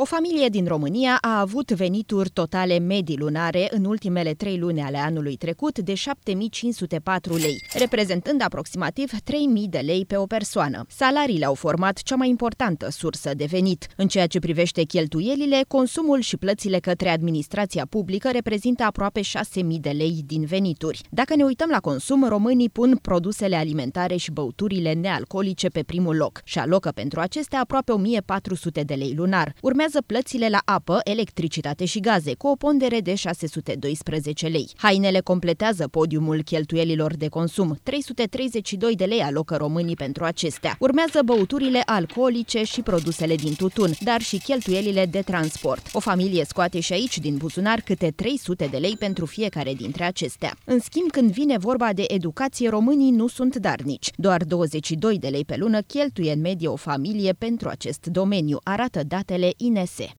O familie din România a avut venituri totale medii lunare în ultimele 3 luni ale anului trecut de 7.504 lei, reprezentând aproximativ 3.000 de lei pe o persoană. Salariile au format cea mai importantă sursă de venit. În ceea ce privește cheltuielile, consumul și plățile către administrația publică reprezintă aproape 6.000 de lei din venituri. Dacă ne uităm la consum, românii pun produsele alimentare și băuturile nealcoolice pe primul loc și alocă pentru acestea aproape 1.400 de lei lunar. Urmează plățile la apă, electricitate și gaze, cu o pondere de 612 lei. Hainele completează podiumul cheltuielilor de consum. 332 de lei alocă românii pentru acestea. Urmează băuturile alcoolice și produsele din tutun, dar și cheltuielile de transport. O familie scoate și aici din buzunar câte 300 de lei pentru fiecare dintre acestea. În schimb, când vine vorba de educație, românii nu sunt darnici. Doar 22 de lei pe lună cheltuie în medie o familie pentru acest domeniu, arată datele INS.